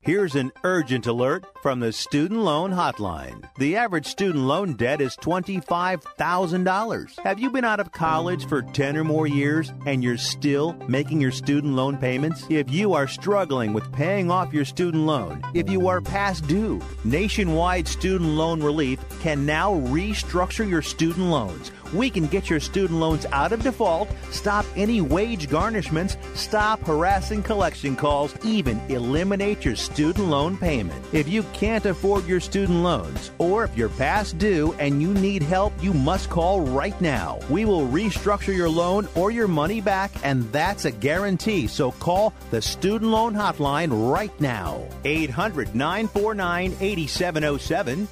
Here's an urgent alert from the Student Loan Hotline. The average student loan debt is $25,000. Have you been out of college for 10 or more years and you're still making your student loan payments? If you are struggling with paying off your student loan, if you are past due, Nationwide Student Loan Relief can now restructure your student loans. We can get your student loans out of default, stop any wage garnishments, stop harassing collection calls, even eliminate your student loan payment. If you can't afford your student loans, or if you're past due and you need help, you must call right now. We will restructure your loan or your money back, and that's a guarantee. So call the Student Loan Hotline right now. 800-949-8707,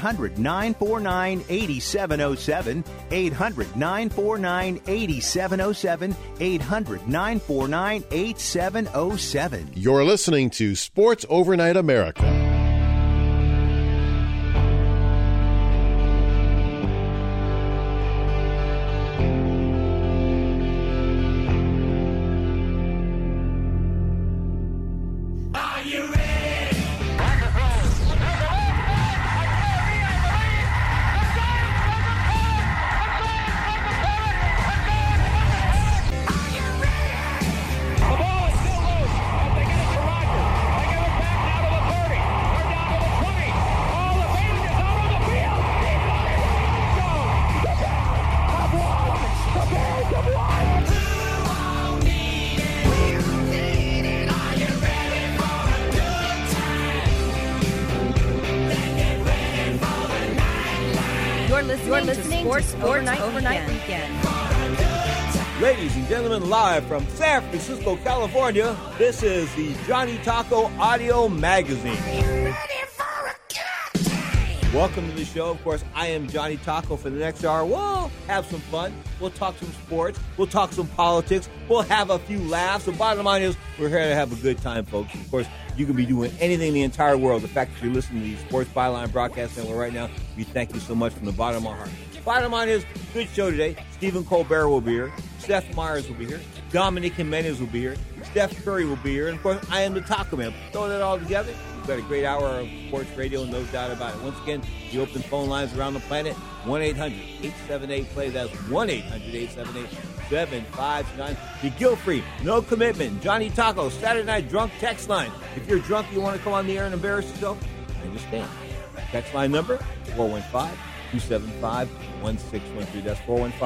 800-949-8707, 800-949-8707, 800-949-8707. You're listening to Sports Overnight America. You're listening to Sports Overnight Weekend. Ladies and gentlemen, live from San Francisco, California, this is the Johnny Taco Audio Magazine. Welcome to the show. Of course, I am Johnny Taco. For the next hour, we'll have some fun. We'll talk some sports. We'll talk some politics. We'll have a few laughs. The bottom line is we're here to have a good time, folks. Of course, you can be doing anything in the entire world. The fact that you're listening to the Sports Byline Broadcast Network right now, we thank you so much from the bottom of our heart. Bottom line is, good show today. Stephen Colbert will be here. Seth Meyers will be here. Dominic Jimenez will be here. Steph Curry will be here. And, of course, I am the Taco Man. Throw that all together. We've got a great hour of sports radio, no doubt about it. Once again, the open phone lines around the planet, 1-800-878-PLAY. That's 1-800-878-7529. The guilt-free, no commitment, Johnny Taco, Saturday Night Drunk text line. If you're drunk, you want to come on the air and embarrass yourself, I understand. Text line number, 415-275-1613. That's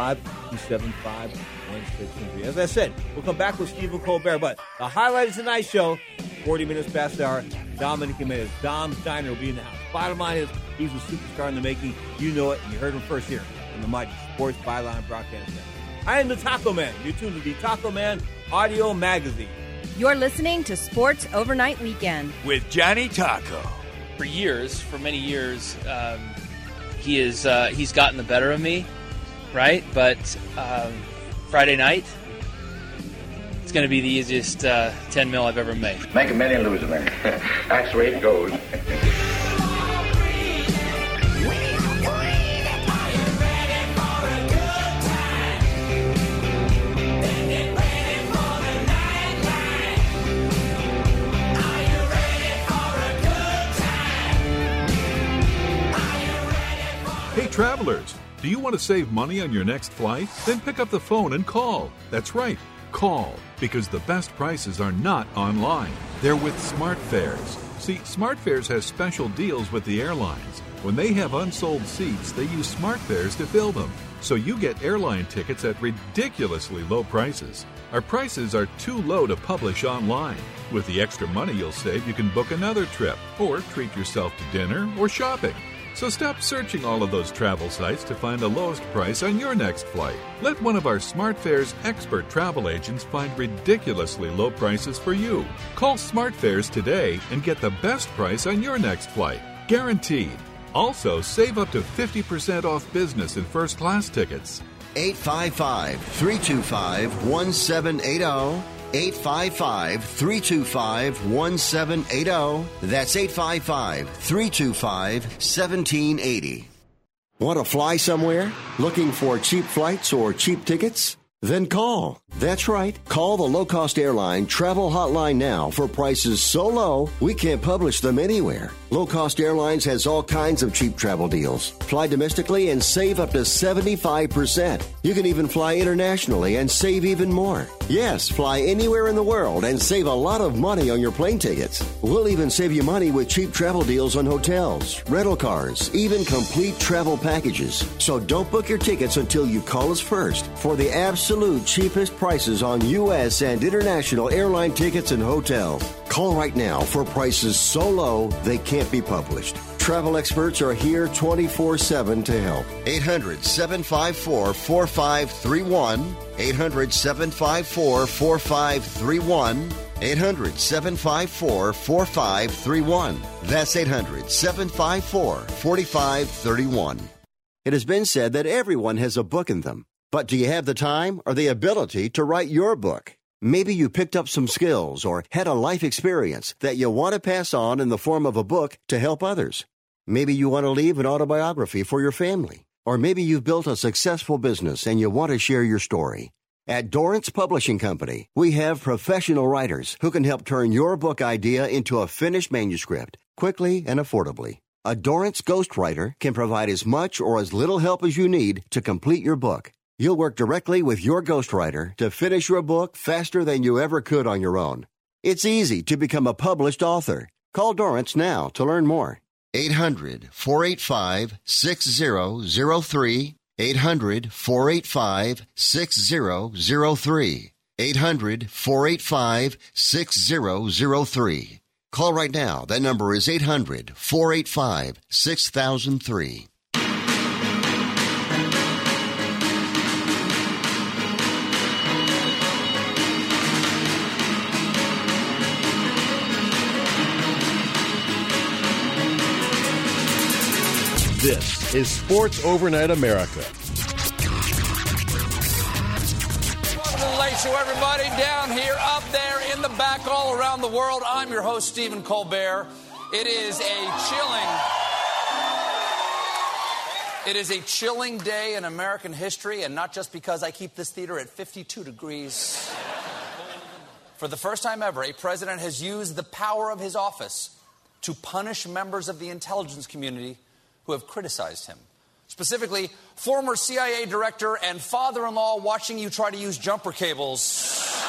415-275-1613. As I said, we'll come back with Stephen Colbert, but the highlight of tonight's show, 40 minutes past the hour, Dominic Jimenez. Dom's Diner will be in the house. Bottom line is, he's a superstar in the making. You know it, and you heard him first here on the mighty Sports Byline Broadcast Network. I am the Taco Man. You're tuned to the Taco Man Audio Magazine. You're listening to Sports Overnight Weekend with Johnny Taco. For many years, he's gotten the better of me, right? But Friday night, it's going to be the easiest 10 mil I've ever made. Make a million, lose a million. That's the way it goes. Hey, travelers, do you want to save money on your next flight? Then pick up the phone and call. That's right, call, because the best prices are not online. They're with SmartFares. See, SmartFares has special deals with the airlines. When they have unsold seats, they use SmartFares to fill them. So you get airline tickets at ridiculously low prices. Our prices are too low to publish online. With the extra money you'll save, you can book another trip or treat yourself to dinner or shopping. So stop searching all of those travel sites to find the lowest price on your next flight. Let one of our SmartFares expert travel agents find ridiculously low prices for you. Call SmartFares today and get the best price on your next flight. Guaranteed. Also, save up to 50% off business and first class tickets. 855-325-1780. 855-325-1780. That's 855-325-1780. Want to fly somewhere? Looking for cheap flights or cheap tickets? Then call. That's right. Call the low-cost airline travel hotline now for prices so low we can't publish them anywhere. Low-cost airlines has all kinds of cheap travel deals. Fly domestically and save up to 75%. You can even fly internationally and save even more. Yes, fly anywhere in the world and save a lot of money on your plane tickets. We'll even save you money with cheap travel deals on hotels, rental cars, even complete travel packages. So don't book your tickets until you call us first for the absolute cheapest prices on U.S. and international airline tickets and hotels. Call right now for prices so low they can't be published. Travel experts are here 24/7 to help. 800-754-4531. 800-754-4531. 800-754-4531. That's 800-754-4531. It has been said that everyone has a book in them. But do you have the time or the ability to write your book? Maybe you picked up some skills or had a life experience that you want to pass on in the form of a book to help others. Maybe you want to leave an autobiography for your family. Or maybe you've built a successful business and you want to share your story. At Dorrance Publishing Company, we have professional writers who can help turn your book idea into a finished manuscript quickly and affordably. A Dorrance ghostwriter can provide as much or as little help as you need to complete your book. You'll work directly with your ghostwriter to finish your book faster than you ever could on your own. It's easy to become a published author. Call Dorrance now to learn more. 800-485-6003. 800-485-6003. 800-485-6003. Call right now. That number is 800-485-6003. This is Sports Overnight America. Welcome to the Late Show, everybody. Down here, up there, in the back, all around the world. I'm your host, Stephen Colbert. It is a chilling day in American history, and not just because I keep this theater at 52 degrees. For the first time ever, a president has used the power of his office to punish members of the intelligence community who have criticized him. Specifically, former CIA director and father-in-law watching you try to use jumper cables,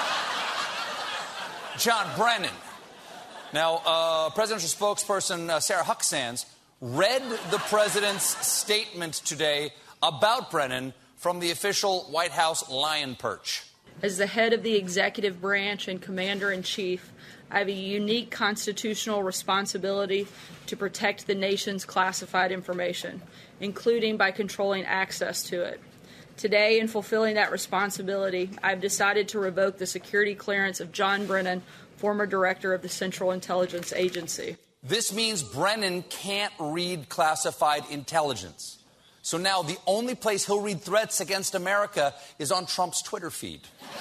John Brennan. Now, presidential spokesperson Sarah Huckabee Sanders read the president's statement today about Brennan from the official White House lion perch. As the head of the executive branch and commander-in-chief, I have a unique constitutional responsibility to protect the nation's classified information, including by controlling access to it. Today, in fulfilling that responsibility, I've decided to revoke the security clearance of John Brennan, former director of the Central Intelligence Agency. This means Brennan can't read classified intelligence. So now the only place he'll read threats against America is on Trump's Twitter feed.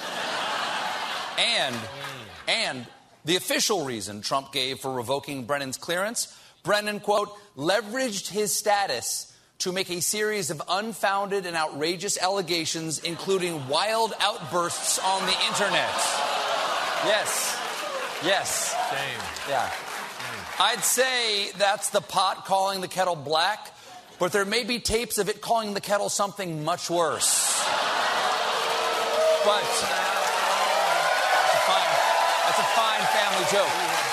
And the official reason Trump gave for revoking Brennan's clearance, Brennan, quote, leveraged his status to make a series of unfounded and outrageous allegations, including wild outbursts on the internet. Yes. Shame. Yeah. I'd say that's the pot calling the kettle black, but there may be tapes of it calling the kettle something much worse. But that's a fine family joke.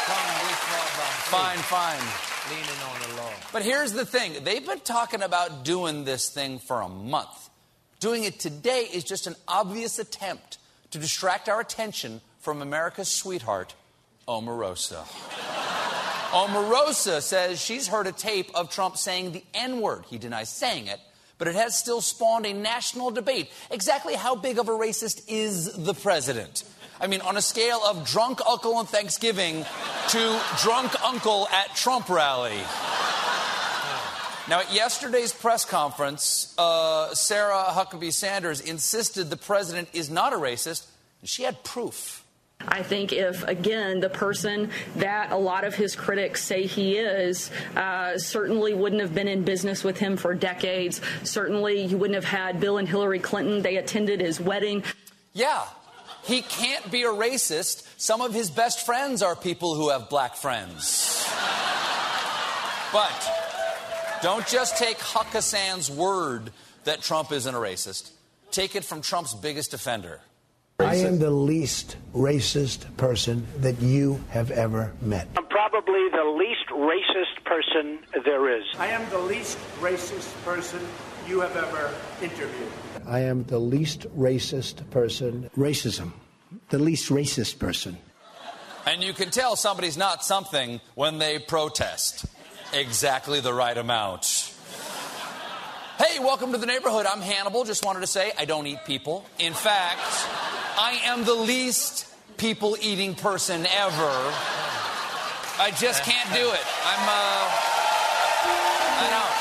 Fine. Leaning on the law. But here's the thing. They've been talking about doing this thing for a month. Doing it today is just an obvious attempt to distract our attention from America's sweetheart, Omarosa. Omarosa says she's heard a tape of Trump saying the N-word. He denies saying it, but it has still spawned a national debate. Exactly how big of a racist is the president? I mean, on a scale of drunk uncle on Thanksgiving to drunk uncle at Trump rally. Now, at yesterday's press conference, Sarah Huckabee Sanders insisted the president is not a racist, and she had proof. I think if, again, the person that a lot of his critics say he is, certainly wouldn't have been in business with him for decades. Certainly you wouldn't have had Bill and Hillary Clinton. They attended his wedding. Yeah, he can't be a racist. Some of his best friends are people who have black friends. But don't just take Hakkasan's word that Trump isn't a racist. Take it from Trump's biggest defender. I am the least racist person that you have ever met. I'm probably the least racist person there is. I am the least racist person you have ever interviewed. I am the least racist person. Racism. The least racist person. And you can tell somebody's not something when they protest exactly the right amount. Hey, welcome to the neighborhood. I'm Hannibal. Just wanted to say I don't eat people. In fact, I am the least people-eating person ever. I just can't do it. I don't,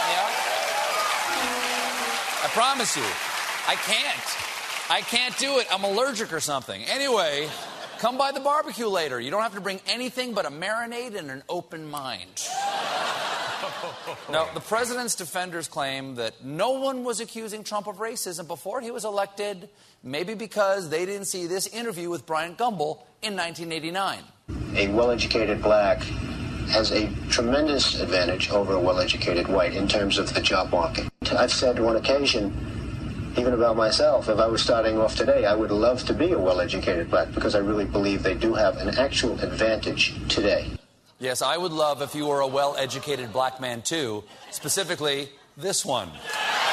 I promise you, I can't do it. I'm allergic or something. Anyway, come by the barbecue later. You don't have to bring anything but a marinade and an open mind. Now, the president's defenders claim that no one was accusing Trump of racism before he was elected, maybe because they didn't see this interview with Bryant Gumbel in 1989. A well-educated black has a tremendous advantage over a well-educated white in terms of the job market. I've said on occasion, even about myself, if I was starting off today, I would love to be a well-educated black because I really believe they do have an actual advantage today. Yes, I would love if you were a well-educated black man, too. Specifically, this one. I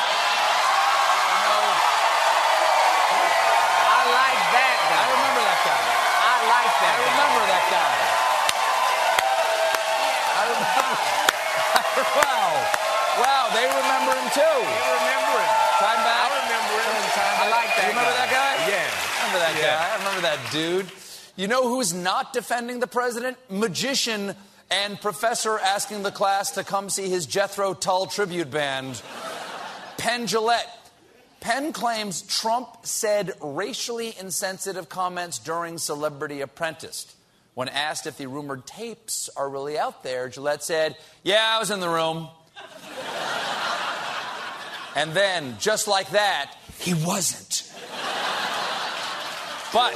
like that guy. I remember that guy. I like that guy. I remember that guy. Wow, they remember him, too. You remember him. Time back. I remember him. I like that guy. You remember that guy? Yeah. I remember that guy. I remember that dude. You know who's not defending the president? Magician and professor asking the class to come see his Jethro Tull tribute band, Penn Jillette. Penn claims Trump said racially insensitive comments during Celebrity Apprentice. When asked if the rumored tapes are really out there, Gillette said, "Yeah, I was in the room." And then, just like that, he wasn't. But,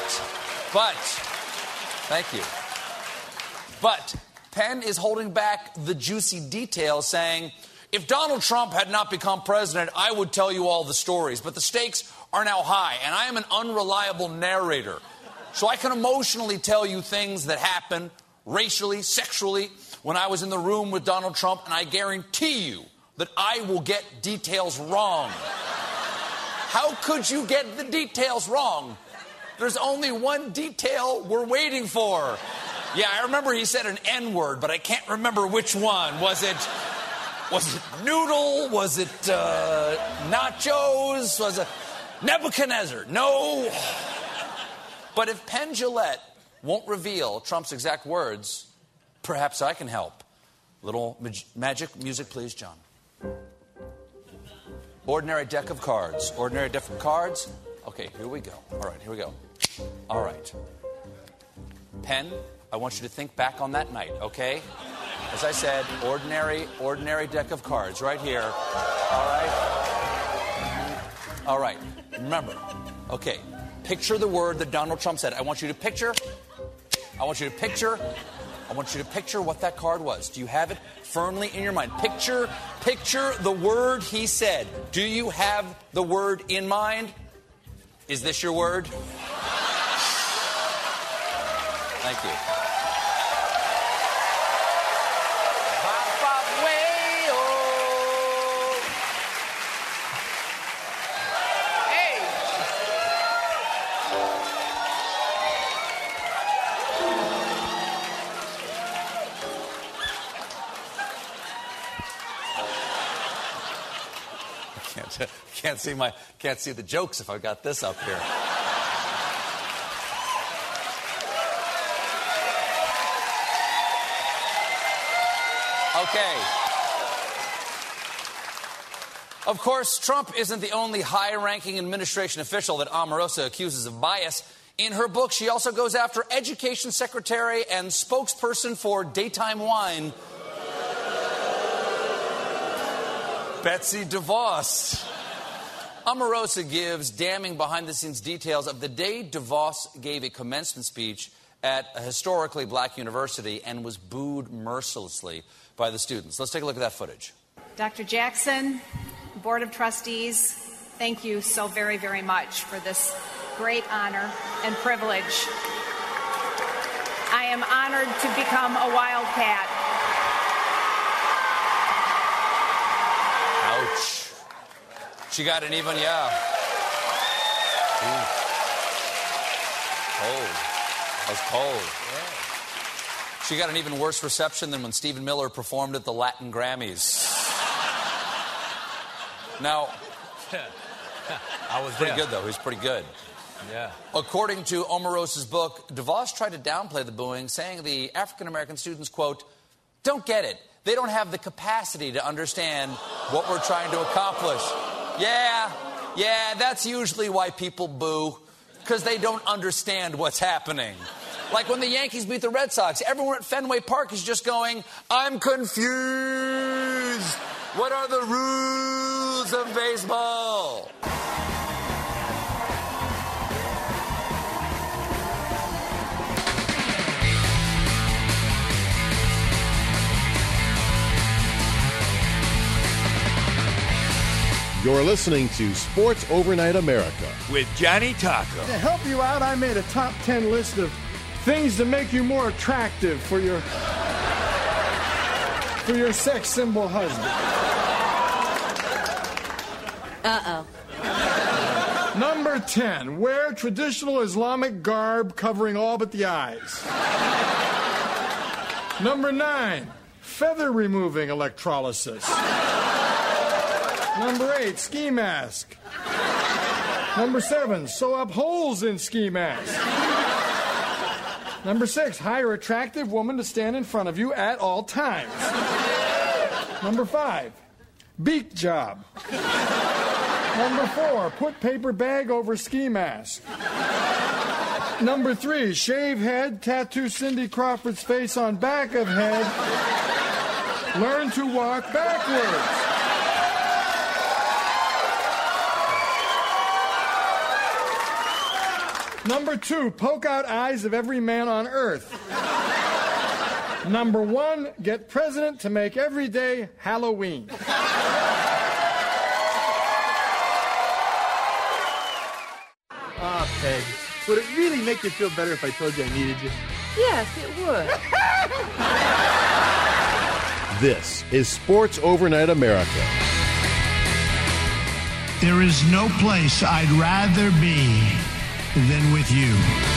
thank you. But Penn is holding back the juicy details, saying, if Donald Trump had not become president, I would tell you all the stories. But the stakes are now high, and I am an unreliable narrator. So I can emotionally tell you things that happened racially, sexually, when I was in the room with Donald Trump, and I guarantee you that I will get details wrong. How could you get the details wrong? There's only one detail we're waiting for. Yeah, I remember he said an N-word, but I can't remember which one. Was it noodle? Was it nachos? Was it Nebuchadnezzar? No. But if Penn Jillette won't reveal Trump's exact words, perhaps I can help. Little magic music, please, John. Ordinary deck of cards. Ordinary deck of cards. Okay, here we go. All right, here we go. All right. Penn, I want you to think back on that night, okay? As I said, ordinary deck of cards right here. All right? All right. Remember, okay, picture the word that Donald Trump said. I want you to picture what that card was. Do you have it firmly in your mind? Picture the word he said. Do you have the word in mind? Is this your word? Thank you. Can't see the jokes if I got this up here. Okay. Of course, Trump isn't the only high-ranking administration official that Omarosa accuses of bias. In her book, she also goes after Education Secretary and spokesperson for Daytime Wine, Betsy DeVos. Omarosa gives damning behind-the-scenes details of the day DeVos gave a commencement speech at a historically black university and was booed mercilessly by the students. Let's take a look at that footage. Dr. Jackson, Board of Trustees, thank you so very, very much for this great honor and privilege. I am honored to become a Wildcat. Ouch. She got an even, yeah. Ooh. Cold. That was cold. Yeah. She got an even worse reception than when Stephen Miller performed at the Latin Grammys. Now, I was pretty good, though. He was pretty good. Yeah. According to Omarosa's book, DeVos tried to downplay the booing, saying the African-American students, quote, don't get it. They don't have the capacity to understand what we're trying to accomplish. Yeah, that's usually why people boo, because they don't understand what's happening. Like when the Yankees beat the Red Sox, everyone at Fenway Park is just going, I'm confused. What are the rules of baseball? You're listening to Sports Overnight America with Johnny Taco. To help you out, I made a top 10 list of things to make you more attractive for your sex symbol husband. Uh-oh. Number 10, wear traditional Islamic garb covering all but the eyes. Number 9, feather removing electrolysis. Number 8, ski mask. Number 7, sew up holes in ski mask. Number 6, hire attractive woman to stand in front of you at all times. Number 5, beak job. Number 4, put paper bag over ski mask. Number 3, shave head, tattoo Cindy Crawford's face on back of head. Learn to walk backwards. Number 2, poke out eyes of every man on earth. Number 1, get president to make every day Halloween. Ah, Peg, would it really make you feel better if I told you I needed you? Yes, it would. This is Sports Overnight America. There is no place I'd rather be than with you.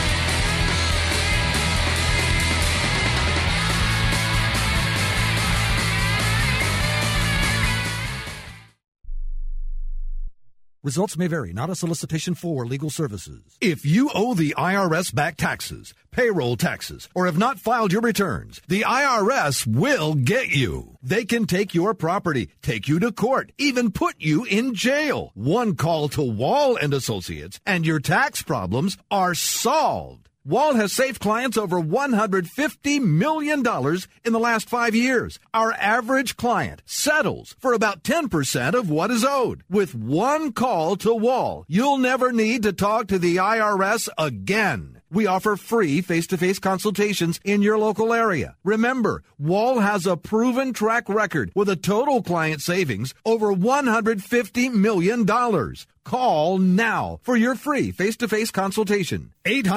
Results may vary, not a solicitation for legal services. If you owe the IRS back taxes, payroll taxes, or have not filed your returns, the IRS will get you. They can take your property, take you to court, even put you in jail. One call to Wall and Associates, and your tax problems are solved. Wall has saved clients over $150 million in the last 5 years. Our average client settles for about 10% of what is owed. With one call to Wall, you'll never need to talk to the IRS again. We offer free face-to-face consultations in your local area. Remember, Wall has a proven track record with a total client savings over $150 million. Call now for your free face-to-face consultation.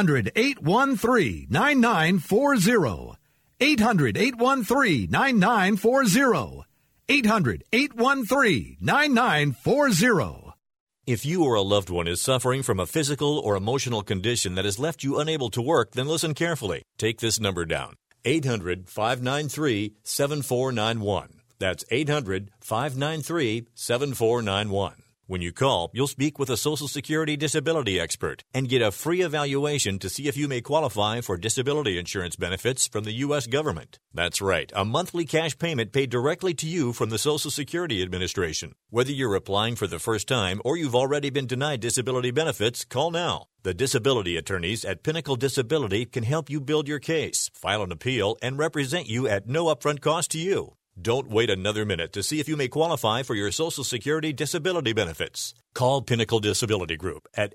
800-813-9940. 800-813-9940. 800-813-9940. If you or a loved one is suffering from a physical or emotional condition that has left you unable to work, then listen carefully. Take this number down. 800-593-7491. That's 800-593-7491. When you call, you'll speak with a Social Security disability expert and get a free evaluation to see if you may qualify for disability insurance benefits from the U.S. government. That's right, a monthly cash payment paid directly to you from the Social Security Administration. Whether you're applying for the first time or you've already been denied disability benefits, call now. The disability attorneys at Pinnacle Disability can help you build your case, file an appeal, and represent you at no upfront cost to you. Don't wait another minute to see if you may qualify for your Social Security disability benefits. Call Pinnacle Disability Group at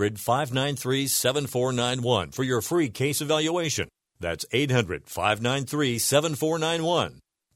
800-593-7491 for your free case evaluation. That's 800-593-7491.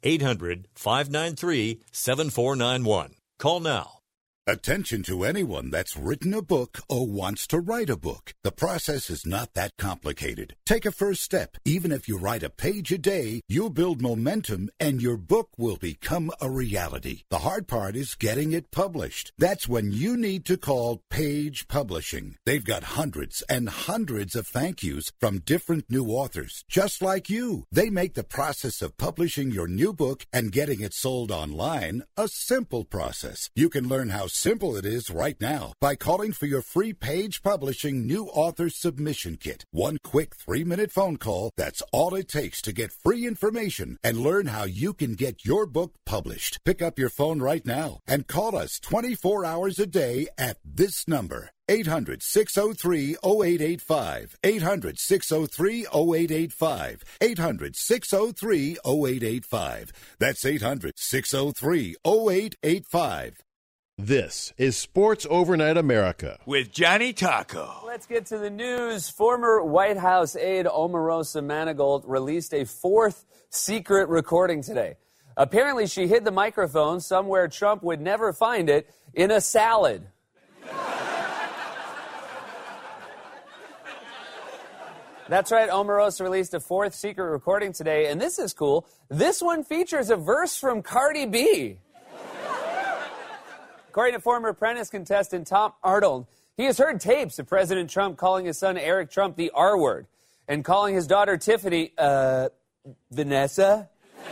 800-593-7491. Call now. Attention to anyone that's written a book or wants to write a book. The process is not that complicated. Take a first step. Even if you write a page a day, you'll build momentum and your book will become a reality. The hard part is getting it published. That's when you need to call Page Publishing. They've got hundreds and hundreds of thank yous from different new authors, just like you. They make the process of publishing your new book and getting it sold online a simple process. You can learn how simple it is right now by calling for your free Page Publishing New Author Submission Kit. One quick 3-minute phone call, that's all it takes to get free information and learn how you can get your book published. Pick up your phone right now and call us 24 hours a day at this number. 800-603-0885. 800-603-0885. 800-603-0885. That's 800-603-0885. This is Sports Overnight America with Johnny Taco. Let's get to the news. Former White House aide Omarosa Manigault released a fourth secret recording today. Apparently, she hid the microphone somewhere Trump would never find it, in a salad. That's right, Omarosa released a fourth secret recording today, and this is cool. This one features a verse from Cardi B. According to former Apprentice contestant Tom Arnold, he has heard tapes of President Trump calling his son Eric Trump the R word and calling his daughter Tiffany, Vanessa.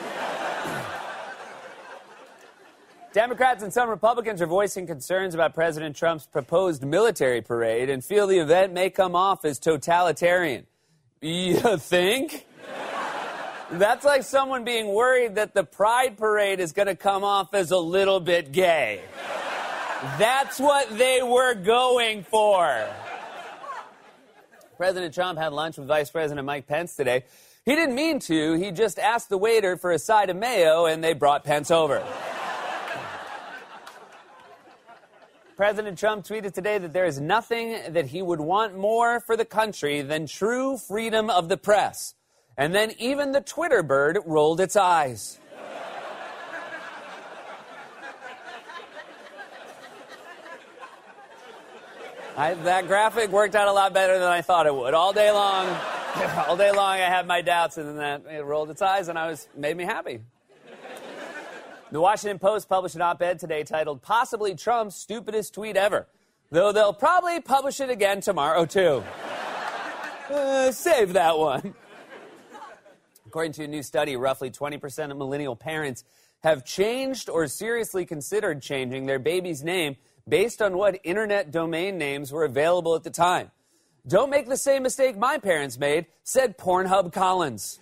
Democrats and some Republicans are voicing concerns about President Trump's proposed military parade and feel the event may come off as totalitarian. You think? That's like someone being worried that the Pride parade is going to come off as a little bit gay. That's what they were going for. President Trump had lunch with Vice President Mike Pence today. He didn't mean to. He just asked the waiter for a side of mayo, and they brought Pence over. President Trump tweeted today that there is nothing that he would want more for the country than true freedom of the press. And then even the Twitter bird rolled its eyes. That graphic worked out a lot better than I thought it would. All day long, I had my doubts, and then it rolled its eyes, and made me happy. The Washington Post published an op-ed today titled, "Possibly Trump's Stupidest Tweet Ever," though they'll probably publish it again tomorrow, too. Save that one. According to a new study, roughly 20% of millennial parents have changed or seriously considered changing their baby's name based on what internet domain names were available at the time. Don't make the same mistake my parents made, said Pornhub Collins.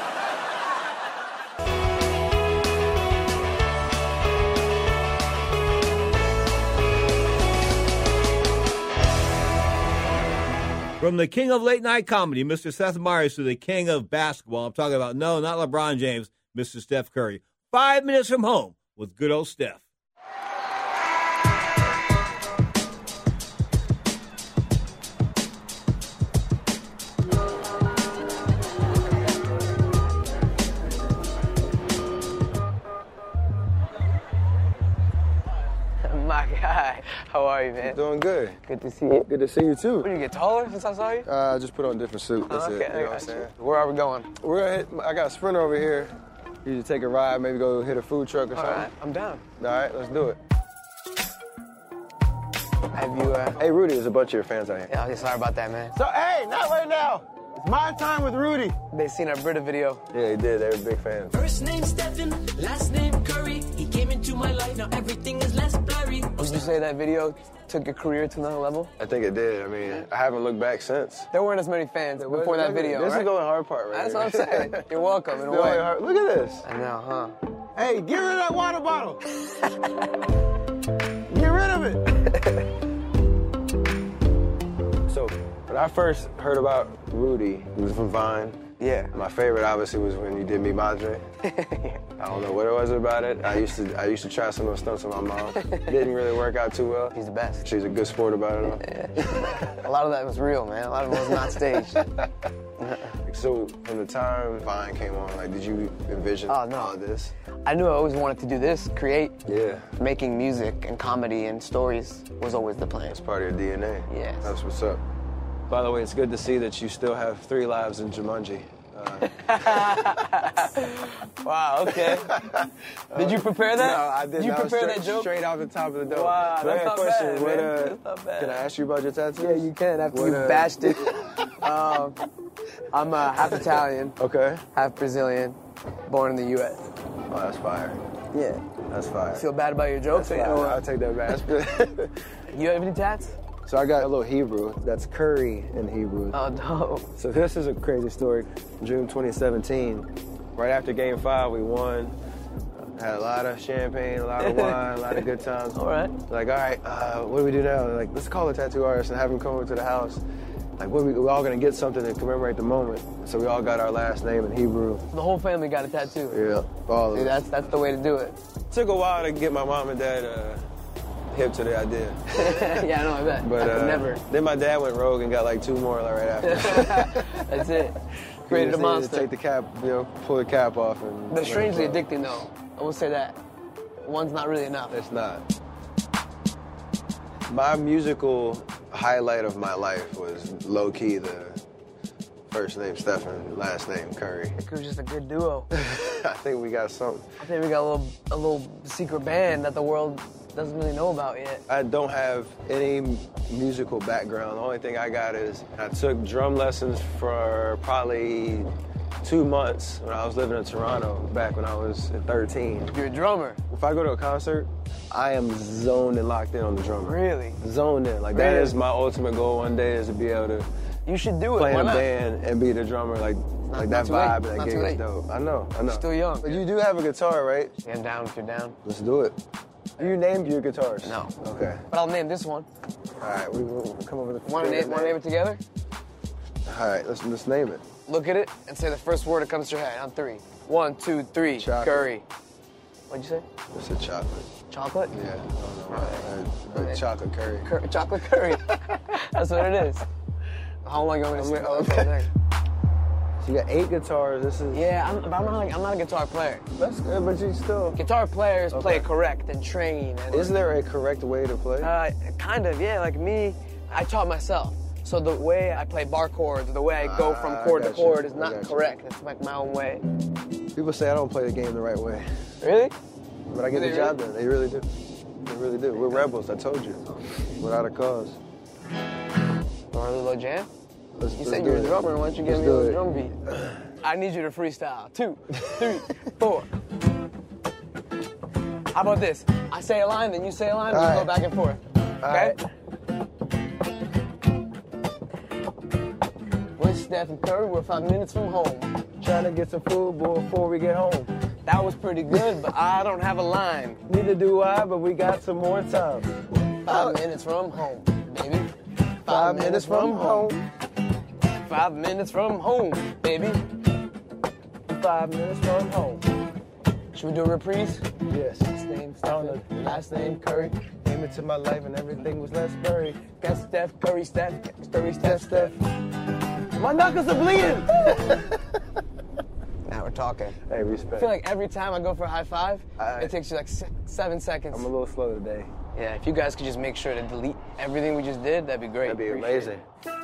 From the king of late-night comedy, Mr. Seth Meyers, to the king of basketball, I'm talking about, no, not LeBron James, Mr. Steph Curry. 5 minutes from home with good old Steph. My guy, how are you, man? Doing good. Good to see you. Good to see you, too. What, you get taller since I saw you? I just put on a different suit. That's okay, it. You know what I'm saying? Where are we going? We're gonna hit, I got a Sprinter over here. You should take a ride, maybe go hit a food truck or something. All right, I'm down. All right, let's do it. Have you, Hey, Rudy, there's a bunch of your fans out here. Yeah, sorry about that, man. So, hey, not right now. It's my time with Rudy. They seen our Brita video. Yeah, they did. They were big fans. First name Stephen, last name Curry. He came into my life, now everything is less blurry. Would you say that video took your career to another level? I think it did. I mean, I haven't looked back since. There weren't as many fans before that video, This right? is the only hard part, right? That's what I'm saying. You're welcome, in a The only way. hard- Look at this. I know, huh? Hey, get rid of that water bottle. Get rid of it. So, when I first heard about Rudy, it was from Vine. Yeah. My favorite, obviously, was when you did Me Madre. I don't know what it was about it. I used to try some of those stunts with my mom. Didn't really work out too well. He's the best. She's a good sport about it. A lot of that was real, man. A lot of it was not staged. So, from the time Vine came on, like, did you envision all of this? I knew I always wanted to do this, create. Yeah. Making music and comedy and stories was always the plan. It's part of your DNA. Yes. That's what's up. By the way, it's good to see that you still have 3 lives in Jumanji. Wow, okay. Did you prepare that? No, I didn't. Did you prepare that joke? Straight off the top of the dome. Wow, that's not bad, man. That's not bad. Can I ask you about your tattoos? Yeah, you can, after you bashed it. I'm half Italian. Okay. Half Brazilian. Born in the U.S. Oh, that's fire. Yeah. That's fire. Feel bad about your jokes? That's fire. I'll take that back. You have any tats? So I got a little Hebrew. That's curry in Hebrew. Oh, dope. So this is a crazy story. June 2017, right after Game 5, we won. Had a lot of champagne, a lot of wine, a lot of good times. All right. Like, all right, what do we do now? Like, let's call a tattoo artist and have him come over to the house. Like, we're all gonna get something to commemorate the moment. So we all got our last name in Hebrew. The whole family got a tattoo. Yeah, all of See, us. that's the way to do it. Took a while to get my mom and dad hip to the idea. Yeah, I know, I bet. But I could never. Then my dad went rogue and got like 2 more right after. That's it. Created a monster. Take the cap, pull the cap off. And They're strangely addicting, though. I will say that. One's not really enough. It's not. My musical highlight of my life was low-key the first name Stephen, last name Curry. It was just a good duo. I think we got something. I think we got a little secret band that the world doesn't really know about yet. I don't have any musical background. The only thing I got is I took drum lessons for probably 2 months when I was living in Toronto back when I was 13. You're a drummer? If I go to a concert, I am zoned and locked in on the drummer. Really? Zoned in. Like, that is my ultimate goal one day, is to be able to You should do it. play in Why a not? band and be the drummer. Like that too vibe late. and Not that too gig late. is dope. I know. You're still young. But you do have a guitar, right? Yeah, I'm down if you're down. Let's do it. You named your guitars? No. Okay. But I'll name this one. All right, we'll come over to Want to name it together? All right, let's name it. Look at it and say the first word that comes to your head on 3. 1, 2, 3. Chocolate. Curry. What'd you say? I said chocolate. Chocolate? Yeah, I don't know why. But chocolate curry. Chocolate curry. That's what it is. How long are you going to stay? So you got 8 guitars. This is. Yeah, I'm not a guitar player. That's good, but you still. Guitar players play correct and train. And Is there a correct way to play? Kind of, yeah. Like me, I taught myself. So the way I play bar chords, the way I go from chord to chord is not correct. It's like my own way. People say I don't play the game the right way. Really? But I get the job done. They really do. They really do. We're rebels, I told you. Without a cause. Want a little jam? You said you're a drummer. Why don't you give me a little drum beat? I need you to freestyle. 2, 3, 4. How about this? I say a line, then you say a line, and we go back and forth. Okay? With Stephen Curry, we're 5 minutes from home. Trying to get some food before we get home. That was pretty good, but I don't have a line. Neither do I, but we got some more time. 5 minutes from home, baby. 5 minutes from home. 5 minutes from home, baby. 5 minutes from home. Should we do a reprise? Yes. Last name Stephen, last name Curry. Came into my life and everything was less buried. Got Steph, Curry, Steph, Curry, Steph. My knuckles are bleeding! Now we're talking. Hey, respect. I feel like every time I go for a high five, it takes you like 7 seconds. I'm a little slow today. Yeah, if you guys could just make sure to delete everything we just did, that'd be great. That'd be amazing.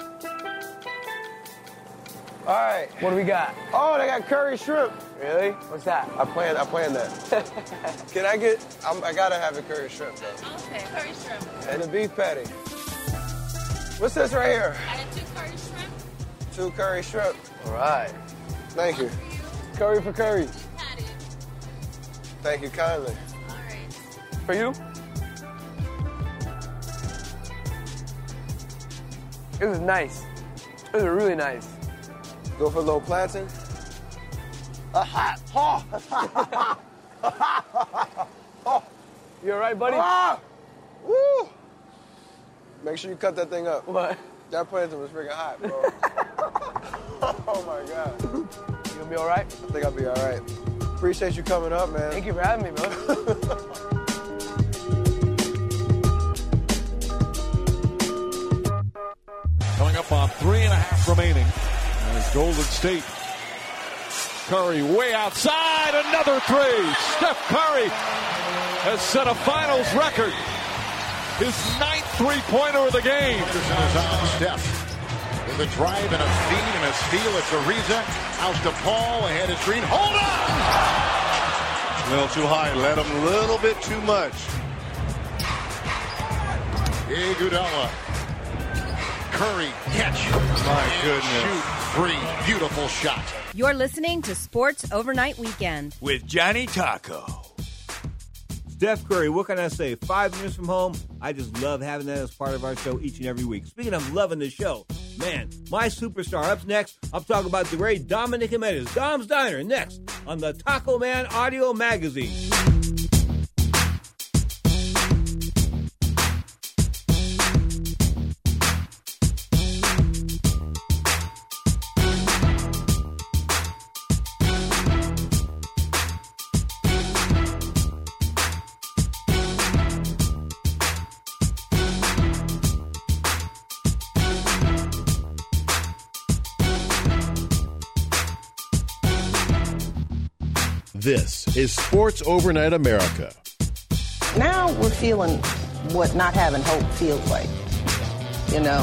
All right. What do we got? Oh, they got curry shrimp. Really? What's that? I planned that. Can I get? I gotta have the curry shrimp though. Okay, curry shrimp. And the beef patty. What's this right here? I got 2 curry shrimp. 2 curry shrimp. All right. Thank you. Curry for curry. Thank you kindly. All right. For you? This is nice. This is really nice. Go for a little plantain. You all right, buddy? Woo! Make sure you cut that thing up. What? That plantain was freaking hot, bro. Oh my God. You gonna be all right? I think I'll be all right. Appreciate you coming up, man. Thank you for having me, man. Coming up on 3.5 remaining. As Golden State. Curry way outside. Another three. Steph Curry has set a finals record. His 9th three-pointer of the game. Anderson is on Steph. With a drive and a feed and a steal. It's Ariza. Out to Paul. Ahead is Green. Hold on! A little too high. Led him a little bit too much. Iguodala. Curry catch. My goodness. Shoot three. Beautiful shot. You're listening to Sports Overnight Weekend with Johnny Taco. Steph Curry, what can I say? 5 minutes from home. I just love having that as part of our show each and every week. Speaking of loving the show, man, my superstar. Up next, I'm talking about the great Dominic Jimenez. Dom's Diner next on the Taco Man Audio Magazine. This is Sports Overnight America. Now we're feeling what not having hope feels like, you know.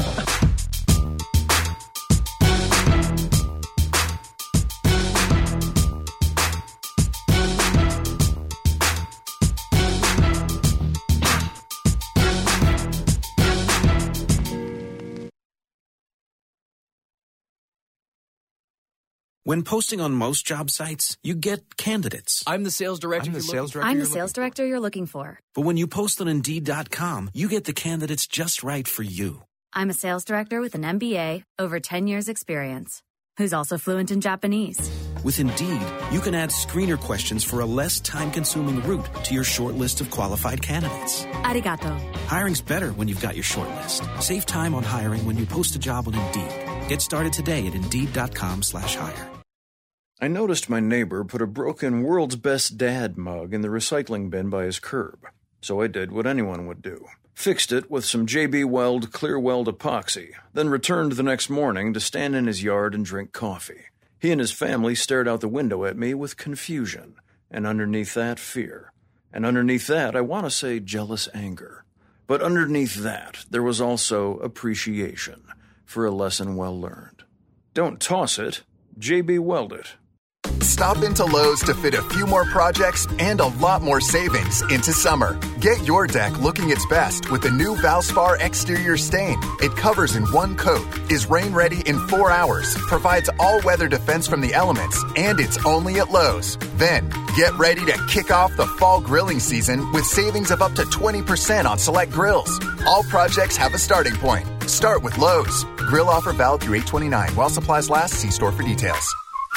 When posting on most job sites, you get candidates. I'm the sales director. I'm the sales director you're looking for. But when you post on Indeed.com, you get the candidates just right for you. I'm a sales director with an MBA, over 10 years experience, who's also fluent in Japanese. With Indeed, you can add screener questions for a less time-consuming route to your short list of qualified candidates. Arigato. Hiring's better when you've got your short list. Save time on hiring when you post a job on Indeed. Get started today at Indeed.com/hire. I noticed my neighbor put a broken World's Best Dad mug in the recycling bin by his curb. So I did what anyone would do. Fixed it with some JB Weld Clear Weld epoxy, then returned the next morning to stand in his yard and drink coffee. He and his family stared out the window at me with confusion, and underneath that, fear. And underneath that, I want to say jealous anger. But underneath that, there was also appreciation for a lesson well learned. Don't toss it, JB Weld it. Stop into Lowe's to fit a few more projects and a lot more savings into summer. Get your deck looking its best with the new Valspar exterior stain. It covers in one coat, is rain ready in 4 hours, provides all-weather defense from the elements, and it's only at Lowe's. Then, get ready to kick off the fall grilling season with savings of up to 20% on select grills. All projects have a starting point. Start with Lowe's. Grill offer valid through 8/29. While supplies last, see store for details.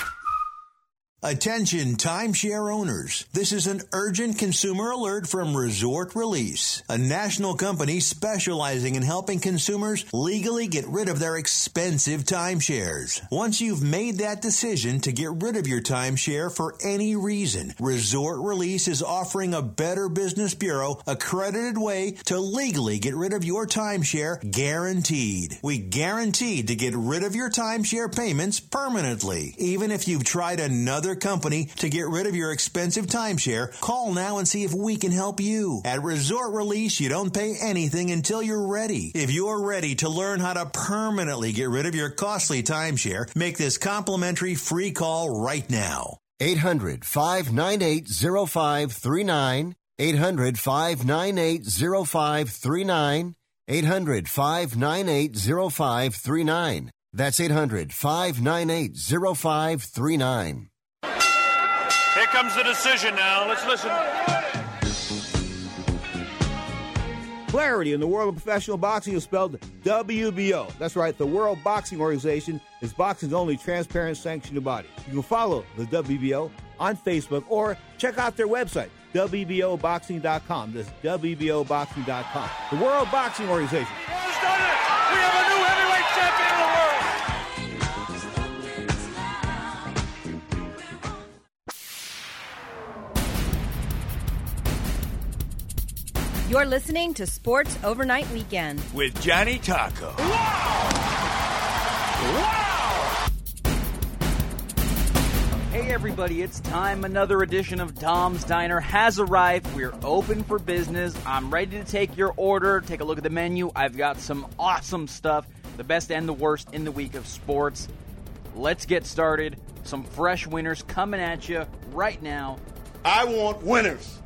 Attention timeshare owners. This is an urgent consumer alert from Resort Release, a national company specializing in helping consumers legally get rid of their expensive timeshares. Once you've made that decision to get rid of your timeshare for any reason, Resort Release is offering a Better Business Bureau accredited way to legally get rid of your timeshare, guaranteed. We guaranteed to get rid of your timeshare payments permanently. Even if you've tried another company to get rid of your expensive timeshare, call now and see if we can help you. At Resort Release, you don't pay anything until you're ready. If you're ready to learn how to permanently get rid of your costly timeshare, make this complimentary free call right now. 800-598-0539. 800-598-0539. 800-598-0539. That's 800-598-0539. Here comes the decision now. Let's listen. Clarity in the world of professional boxing is spelled WBO. That's right, the World Boxing Organization is boxing's only transparent sanctioned body. You can follow the WBO on Facebook or check out their website, WBOboxing.com. That's WBOboxing.com. The World Boxing Organization. Who's done it? We have a new heavyweight champion of the world. You're listening to Sports Overnight Weekend with Johnny Taco. Hey everybody, it's time. Another edition of Dom's Diner has arrived. We're open for business. I'm ready to take your order. Take a look at the menu. I've got some awesome stuff, the best and the worst in the week of sports. Let's get started. Some fresh winners coming at you right now. I want winners.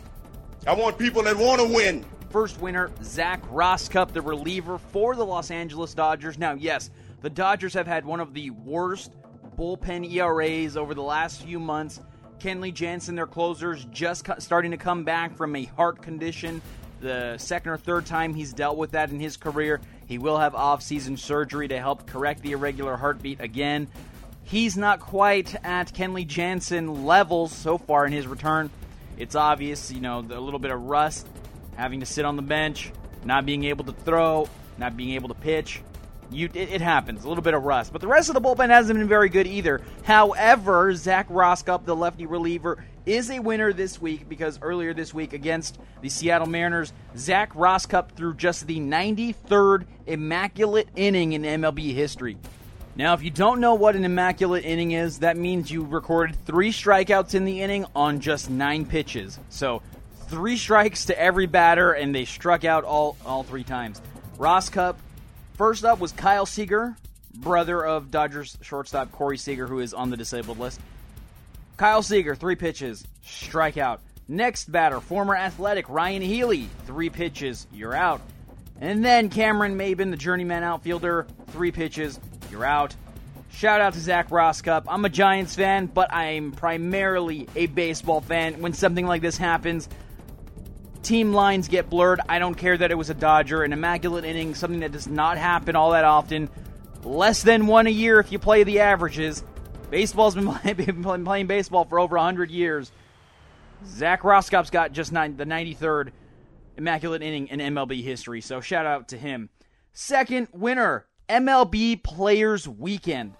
I want people that want to win. First winner, Zach Roskup, the reliever for the Los Angeles Dodgers. Now, yes, the Dodgers have had one of the worst bullpen ERAs over the last few months. Kenley Jansen, their closers, just starting to come back from a heart condition. The second or third time he's dealt with that in his career. He will have off-season surgery to help correct the irregular heartbeat again. He's not quite at Kenley Jansen levels so far in his return. It's obvious, a little bit of rust, having to sit on the bench, not being able to throw, not being able to pitch. It happens, a little bit of rust. But the rest of the bullpen hasn't been very good either. However, Zach Roskup, the lefty reliever, is a winner this week because earlier this week against the Seattle Mariners, Zach Roskup threw just the 93rd immaculate inning in MLB history. Now, if you don't know what an immaculate inning is, that means you recorded 3 strikeouts in the inning on just 9 pitches. So, 3 strikes to every batter, and they struck out all 3 times. Roskup, first up was Kyle Seager, brother of Dodgers shortstop Corey Seager, who is on the disabled list. Kyle Seager, 3 pitches, strikeout. Next batter, former Athletic Ryan Healy, 3 pitches, you're out. And then Cameron Maben, the journeyman outfielder, 3 pitches, you're out. Shout out to Zach Roskup. I'm a Giants fan, but I'm primarily a baseball fan. When something like this happens, team lines get blurred. I don't care that it was a Dodger, an immaculate inning, something that does not happen all that often. Less than 1 a year if you play the averages. Baseball's been playing baseball for over 100 years. Zach Roskop's got just the 93rd immaculate inning in MLB history, so shout out to him. Second winner, MLB Players Weekend.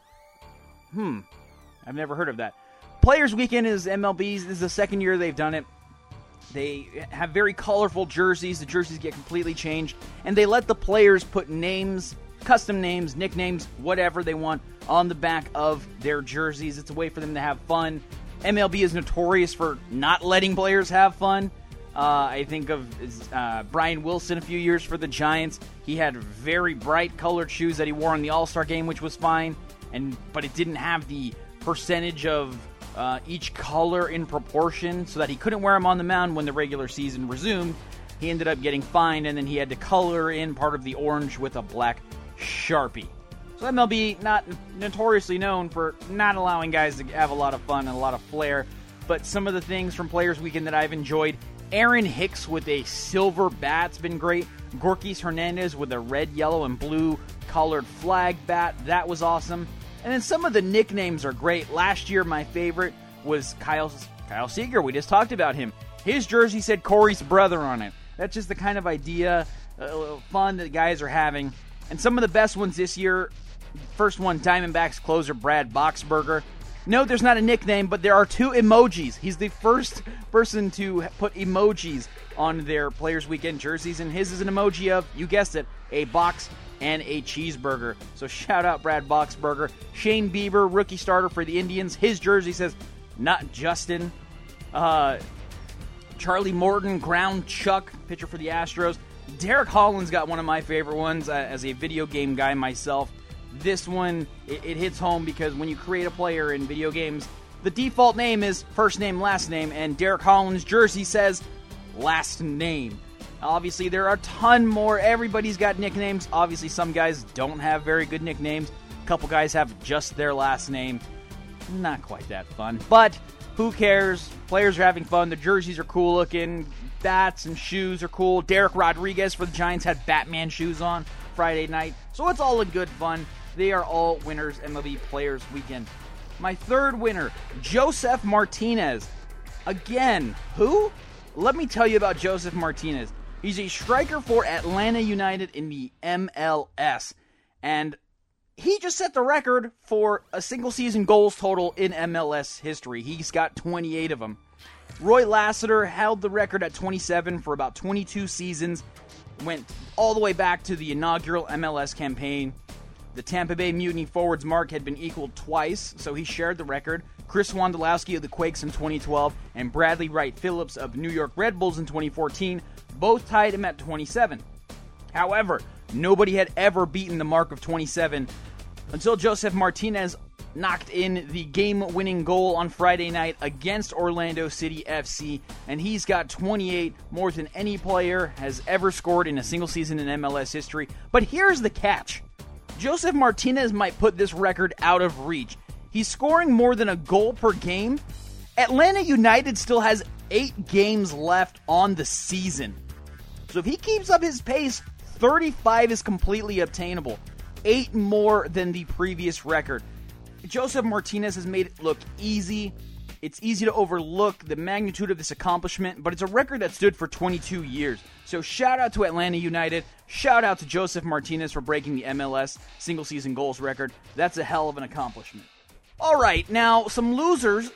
I've never heard of that. Players Weekend is MLB's. This is the second year they've done it. They have very colorful jerseys. The jerseys get completely changed. And they let the players put names, custom names, nicknames, whatever they want on the back of their jerseys. It's a way for them to have fun. MLB is notorious for not letting players have fun. I think of Brian Wilson a few years for the Giants. He had very bright colored shoes that he wore in the All-Star game, which was fine, but it didn't have the percentage of each color in proportion, so that he couldn't wear them on the mound when the regular season resumed. He ended up getting fined, and then he had to color in part of the orange with a black Sharpie. So MLB, not notoriously known for not allowing guys to have a lot of fun and a lot of flair, but some of the things from Players Weekend that I've enjoyed: Aaron Hicks with a silver bat's been great. Gorkys Hernandez with a red, yellow, and blue colored flag bat. That was awesome. And then some of the nicknames are great. Last year, my favorite was Kyle Seager. We just talked about him. His jersey said Corey's brother on it. That's just the kind of idea, fun that guys are having. And some of the best ones this year, first one, Diamondbacks closer Brad Boxberger. No, there's not a nickname, but there are 2 emojis. He's the first person to put emojis on their Players Weekend jerseys, and his is an emoji of, you guessed it, a box and a cheeseburger. So shout out Brad Boxberger. Shane Bieber, rookie starter for the Indians. His jersey says, not Justin. Charlie Morton, ground Chuck, pitcher for the Astros. Derek Holland's got one of my favorite ones as a video game guy myself. This one, it hits home because when you create a player in video games, the default name is first name, last name, and Derek Holland's jersey says last name. Obviously, there are a ton more. Everybody's got nicknames. Obviously, some guys don't have very good nicknames. couple guys have just their last name. Not quite that fun, but who cares? Players are having fun. The jerseys are cool looking. Bats and shoes are cool. Derek Rodriguez for the Giants had Batman shoes on Friday night. So it's all in good fun. They are all winners MLB Players Weekend. My third winner, Joseph Martinez. Again, who? Let me tell you about Joseph Martinez. He's a striker for Atlanta United in the MLS. And he just set the record for a single-season goals total in MLS history. He's got 28 of them. Roy Lassiter held the record at 27 for about 22 seasons. Went all the way back to the inaugural MLS campaign. The Tampa Bay Mutiny forwards mark had been equaled twice, so he shared the record. Chris Wondolowski of the Quakes in 2012 and Bradley Wright Phillips of New York Red Bulls in 2014 both tied him at 27. However, nobody had ever beaten the mark of 27 until Joseph Martinez knocked in the game-winning goal on Friday night against Orlando City FC, and he's got 28, more than any player has ever scored in a single season in MLS history. But here's the catch. Joseph Martinez might put this record out of reach. He's scoring more than a goal per game. Atlanta United still has 8 games left on the season. So if he keeps up his pace, 35 is completely obtainable. 8 more than the previous record. Joseph Martinez has made it look easy. It's easy to overlook the magnitude of this accomplishment, but it's a record that stood for 22 years. So shout out to Atlanta United. Shout out to Joseph Martinez for breaking the MLS single-season goals record. That's a hell of an accomplishment. All right, now some losers.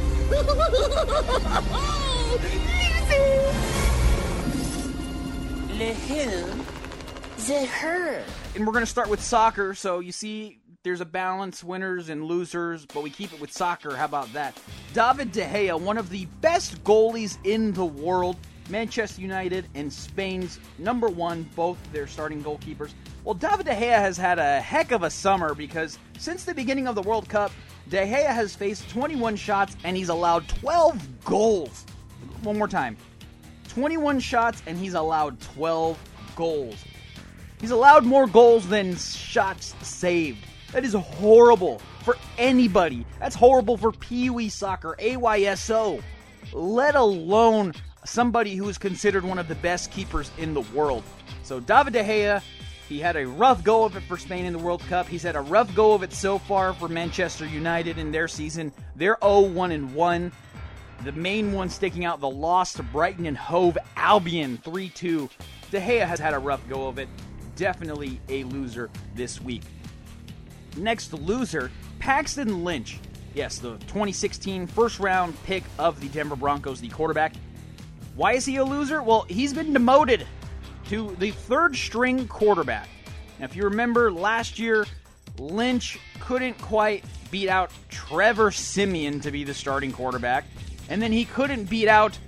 Le hill, the her. And we're going to start with soccer, so you see there's a balance, winners and losers, but we keep it with soccer. How about that? David De Gea, one of the best goalies in the world. Manchester United and Spain's number one, both their starting goalkeepers. Well, David De Gea has had a heck of a summer because since the beginning of the World Cup, De Gea has faced 21 shots and he's allowed 12 goals. One more time. 21 shots and he's allowed 12 goals. He's allowed more goals than shots saved. That is horrible for anybody. That's horrible for Pee Wee Soccer, AYSO, let alone somebody who is considered one of the best keepers in the world. So David De Gea, he had a rough go of it for Spain in the World Cup. He's had a rough go of it so far for Manchester United in their season. They're 0-1-1. The main one sticking out, the loss to Brighton and Hove Albion 3-2. De Gea has had a rough go of it. Definitely a loser this week. Next loser, Paxton Lynch. Yes, the 2016 first-round pick of the Denver Broncos, the quarterback. Why is he a loser? Well, he's been demoted to the third-string quarterback. Now, if you remember, last year, Lynch couldn't quite beat out Trevor Siemian to be the starting quarterback. And then he couldn't beat out,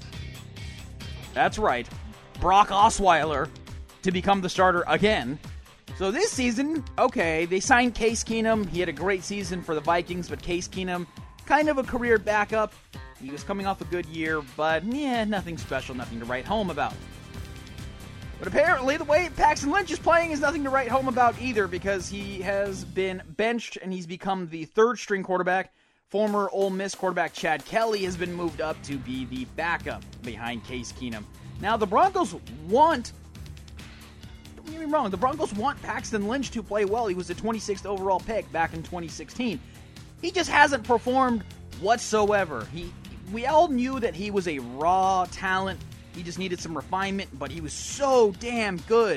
that's right, Brock Osweiler to become the starter again. So this season, okay, they signed Case Keenum. He had a great season for the Vikings, but Case Keenum, kind of a career backup. He was coming off a good year, but nothing special, nothing to write home about. But apparently the way Paxton Lynch is playing is nothing to write home about either, because he has been benched and he's become the third-string quarterback. Former Ole Miss quarterback Chad Kelly has been moved up to be the backup behind Case Keenum. Now the Broncos want... Don't get me wrong, the Broncos want Paxton Lynch to play well. He was the 26th overall pick back in 2016. He just hasn't performed whatsoever. We all knew that he was a raw talent. He just needed some refinement, but he was so damn good.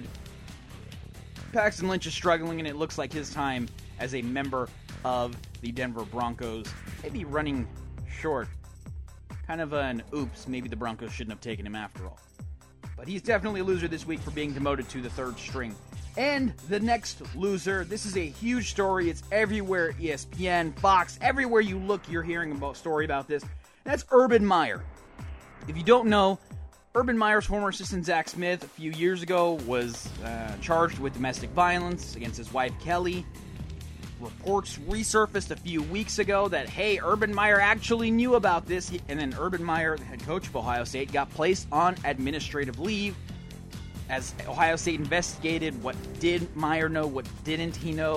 Paxton Lynch is struggling, and it looks like his time as a member of the Denver Broncos may be running short. Kind of an oops, maybe the Broncos shouldn't have taken him after all. But he's definitely a loser this week for being demoted to the third string. And the next loser, this is a huge story. It's everywhere, ESPN, Fox, everywhere you look, you're hearing a story about this. That's Urban Meyer. If you don't know, Urban Meyer's former assistant Zach Smith a few years ago was charged with domestic violence against his wife Kelly. Reports resurfaced a few weeks ago that, hey, Urban Meyer actually knew about this, and then Urban Meyer, the head coach of Ohio State, got placed on administrative leave as Ohio State investigated what did Meyer know, what didn't he know.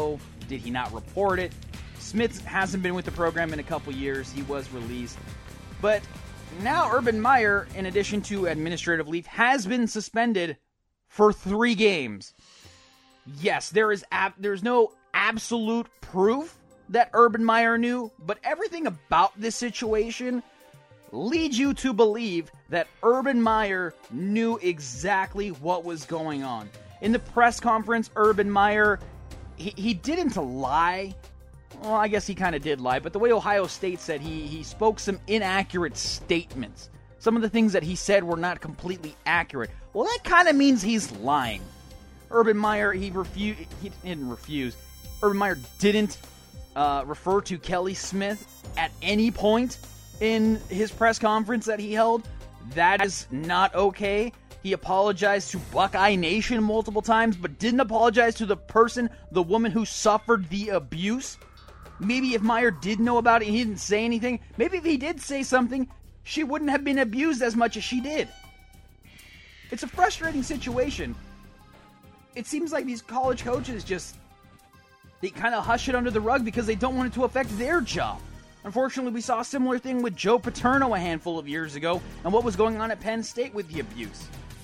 Did he not report it? Smith hasn't been with the program in a couple years. He was released. But now Urban Meyer, in addition to administrative leave, has been suspended for 3 games. Yes, there's no absolute proof that Urban Meyer knew, but everything about this situation leads you to believe that Urban Meyer knew exactly what was going on. In the press conference, Urban Meyer, he didn't lie. Well, I guess he kind of did lie, but the way Ohio State said, he spoke some inaccurate statements. Some of the things that he said were not completely accurate. Well, that kind of means he's lying. Urban Meyer, he didn't refuse. Urban Meyer didn't refer to Kelly Smith at any point in his press conference that he held. That is not okay. He apologized to Buckeye Nation multiple times, but didn't apologize to the woman who suffered the abuse. Maybe if Meyer did know about it and he didn't say anything, maybe if he did say something, she wouldn't have been abused as much as she did. It's a frustrating situation. It seems like these college coaches they kind of hush it under the rug because they don't want it to affect their job. Unfortunately, we saw a similar thing with Joe Paterno a handful of years ago and what was going on at Penn State with the abuse.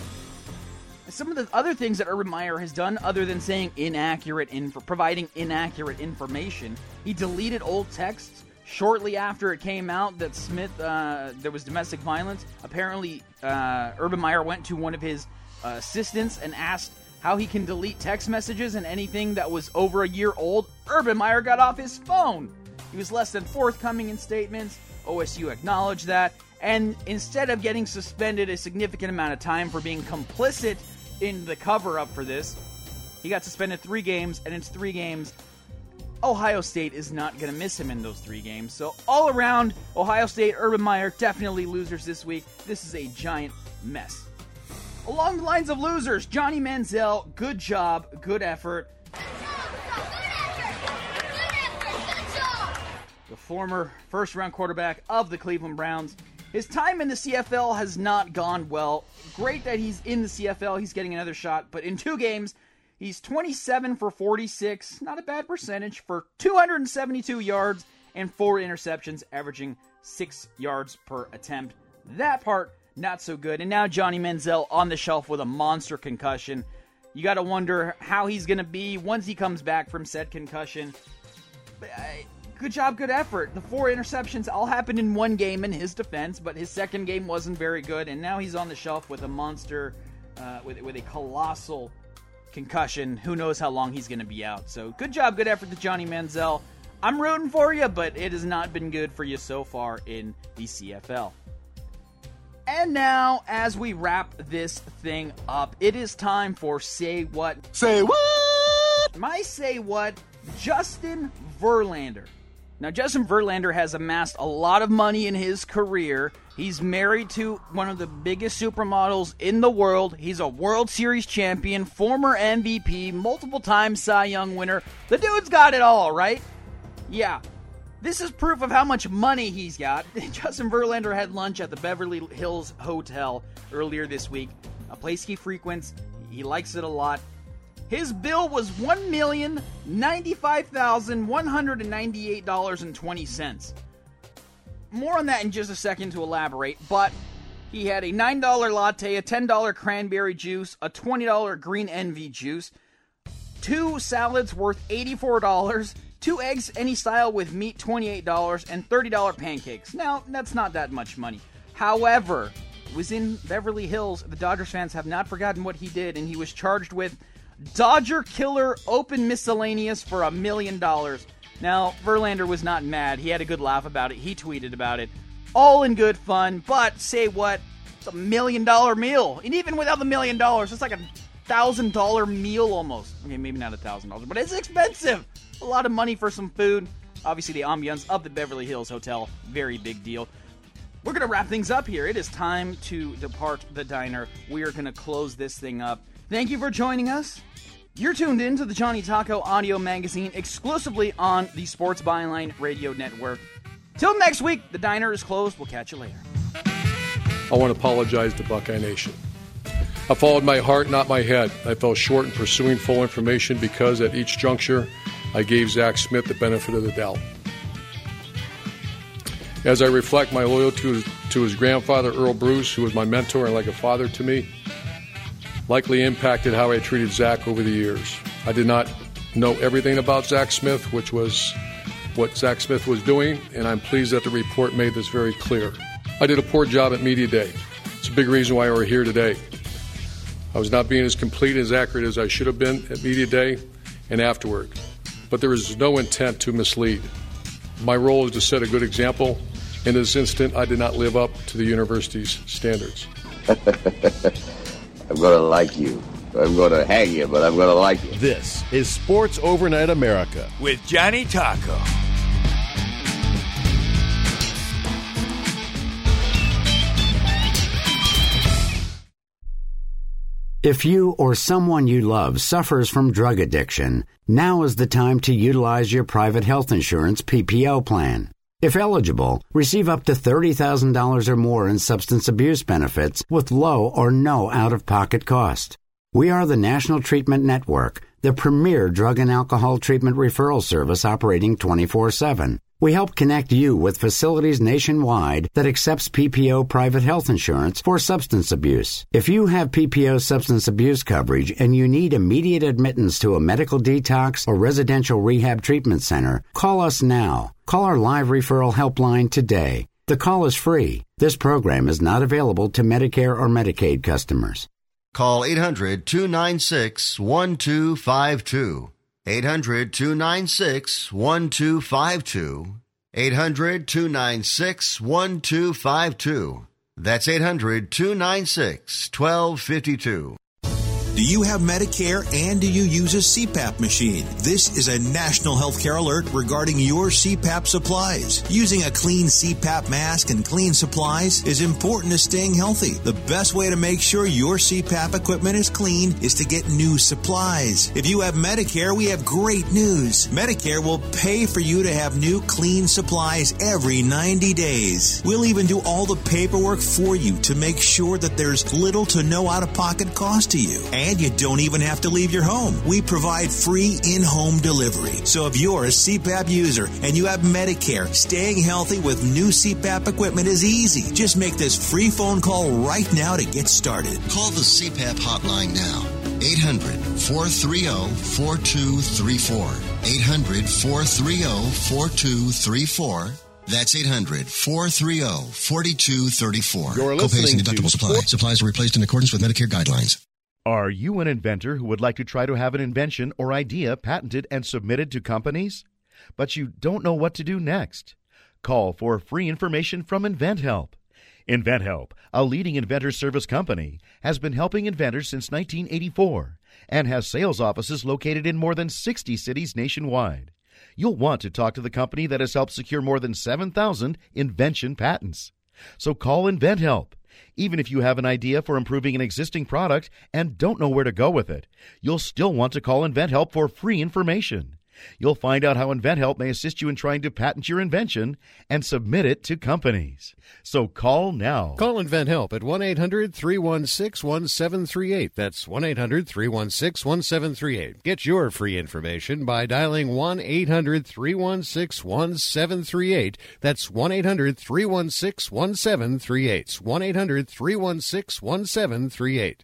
Some of the other things that Urban Meyer has done, other than saying providing inaccurate information, he deleted old texts shortly after it came out that Smith, there was domestic violence. Apparently, Urban Meyer went to one of his assistants and asked how he can delete text messages and anything that was over a year old. Urban Meyer got off his phone. He was less than forthcoming in statements. OSU acknowledged that. And instead of getting suspended a significant amount of time for being complicit in the cover-up for this, he got suspended 3 games, and it's 3 games. Ohio State is not going to miss him in those 3 games. So all around, Ohio State, Urban Meyer, definitely losers this week. This is a giant mess. Along the lines of losers, Johnny Manziel, good job, good effort. The former first-round quarterback of the Cleveland Browns. His time in the CFL has not gone well. Great that he's in the CFL. He's getting another shot. But in 2 games, he's 27 for 46. Not a bad percentage for 272 yards and 4 interceptions, averaging 6 yards per attempt. That part, not so good. And now Johnny Manziel on the shelf with a monster concussion. You got to wonder how he's going to be once he comes back from said concussion. Good job, good effort. The 4 interceptions all happened in 1 game in his defense, but his second game wasn't very good, and now he's on the shelf with a monster, with a colossal concussion. Who knows how long he's going to be out. So good job, good effort to Johnny Manziel. I'm rooting for you, but it has not been good for you so far in the CFL. And now, as we wrap this thing up, it is time for Say What. Say what? My Say What, Justin Verlander. Now, Justin Verlander has amassed a lot of money in his career. He's married to one of the biggest supermodels in the world. He's a World Series champion, former MVP, multiple-time Cy Young winner. The dude's got it all, right? Yeah. This is proof of how much money he's got. Justin Verlander had lunch at the Beverly Hills Hotel earlier this week, a place he frequents. He likes it a lot. His bill was $1,095,198.20. More on that in just a second to elaborate, but he had a $9 latte, a $10 cranberry juice, a $20 green envy juice, 2 salads worth $84, 2 eggs any style with meat, $28, and $30 pancakes. Now, that's not that much money. However, it was in Beverly Hills. The Dodgers fans have not forgotten what he did, and he was charged with Dodger Killer Open Miscellaneous for $1 million. Now, Verlander was not mad. He had a good laugh about it. He tweeted about it. All in good fun, but say what? It's $1 million meal. And even without the $1 million, it's like $1,000 meal almost. Okay, maybe not $1,000, but it's expensive. A lot of money for some food. Obviously, the ambiance of the Beverly Hills Hotel, very big deal. We're going to wrap things up here. It is time to depart the diner. We are going to close this thing up. Thank you for joining us. You're tuned in to the Johnny Taco audio magazine exclusively on the Sports Byline Radio Network. Till next week, the diner is closed. We'll catch you later. I want to apologize to Buckeye Nation. I followed my heart, not my head. I fell short in pursuing full information because at each juncture, I gave Zach Smith the benefit of the doubt. As I reflect my loyalty to his grandfather, Earl Bruce, who was my mentor and like a father to me, likely impacted how I treated Zach over the years. I did not know everything about Zach Smith, which was what Zach Smith was doing, and I'm pleased that the report made this very clear. I did a poor job at Media Day. It's a big reason why we're here today. I was not being as complete and as accurate as I should have been at Media Day and afterward, but there was no intent to mislead. My role is to set a good example. In this instant, I did not live up to the university's standards. I'm going to like you. I'm going to hang you, but I'm going to like you. This is Sports Overnight America with Johnny Taco. If you or someone you love suffers from drug addiction, now is the time to utilize your private health insurance PPO plan. If eligible, receive up to $30,000 or more in substance abuse benefits with low or no out-of-pocket cost. We are the National Treatment Network, the premier drug and alcohol treatment referral service operating 24/7. We help connect you with facilities nationwide that accepts PPO private health insurance for substance abuse. If you have PPO substance abuse coverage and you need immediate admittance to a medical detox or residential rehab treatment center, call us now. Call our live referral helpline today. The call is free. This program is not available to Medicare or Medicaid customers. Call 800-296-1252. 800-296-1252. 800-296-1252. That's 800-296-1252. Do you have Medicare and do you use a CPAP machine? This is a national healthcare alert regarding your CPAP supplies. Using a clean CPAP mask and clean supplies is important to staying healthy. The best way to make sure your CPAP equipment is clean is to get new supplies. If you have Medicare, we have great news. Medicare will pay for you to have new clean supplies every 90 days. We'll even do all the paperwork for you to make sure that there's little to no out-of-pocket cost to you. And you don't even have to leave your home. We provide free in-home delivery. So if you're a CPAP user and you have Medicare, staying healthy with new CPAP equipment is easy. Just make this free phone call right now to get started. Call the CPAP hotline now. 800-430-4234. 800-430-4234. That's 800-430-4234. You're Copays and listening deductible supply. Supplies are replaced in accordance with Medicare guidelines. Are you an inventor who would like to try to have an invention or idea patented and submitted to companies? But you don't know what to do next? Call for free information from InventHelp. InventHelp, a leading inventor service company, has been helping inventors since 1984 and has sales offices located in more than 60 cities nationwide. You'll want to talk to the company that has helped secure more than 7,000 invention patents. So call InventHelp. Even if you have an idea for improving an existing product and don't know where to go with it, you'll still want to call InventHelp for free information. You'll find out how InventHelp may assist you in trying to patent your invention and submit it to companies. So call now. Call InventHelp at 1-800-316-1738. That's 1-800-316-1738. Get your free information by dialing 1-800-316-1738. That's 1-800-316-1738. 1-800-316-1738.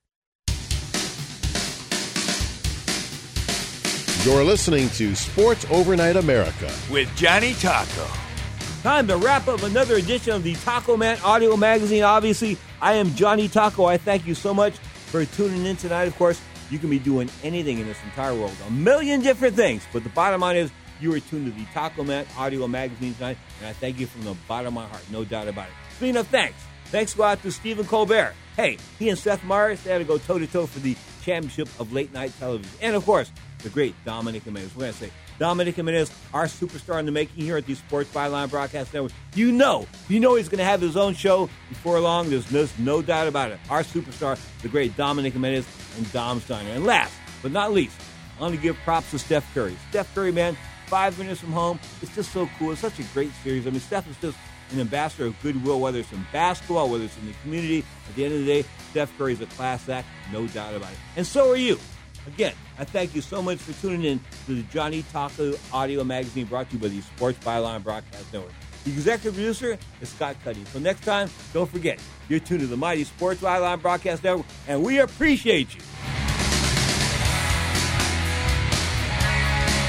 You're listening to Sports Overnight America with Johnny Taco. Time to wrap up another edition of the Taco Man Audio Magazine. Obviously, I am Johnny Taco. I thank you so much for tuning in tonight. Of course, you can be doing anything in this entire world, a million different things. But the bottom line is you are tuned to the Taco Man Audio Magazine tonight, and I thank you from the bottom of my heart, no doubt about it. Speaking of thanks go out to Stephen Colbert. Hey, he and Seth Meyers, they had to go toe-to-toe for the championship of late-night television. And, of course, the great Dominic Jimenez. We're going to say, Dominic Jimenez, our superstar in the making here at the Sports Byline Broadcast Network. You know he's going to have his own show before long. There's no doubt about it. Our superstar, the great Dominic Jimenez and Dom Steiner. And last but not least, I want to give props to Steph Curry. Steph Curry, man, 5 minutes from home. It's just so cool. It's such a great series. I mean, Steph is just an ambassador of goodwill, whether it's in basketball, whether it's in the community. At the end of the day, Steph Curry is a class act, no doubt about it. And so are you. Again, I thank you so much for tuning in to the Johnny Taco audio magazine brought to you by the Sports Byline Broadcast Network. The executive producer is Scott Cuddy. Until next time, don't forget, you're tuned to the mighty Sports Byline Broadcast Network, and we appreciate you.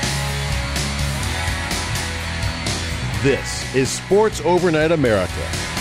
This is Sports Overnight America.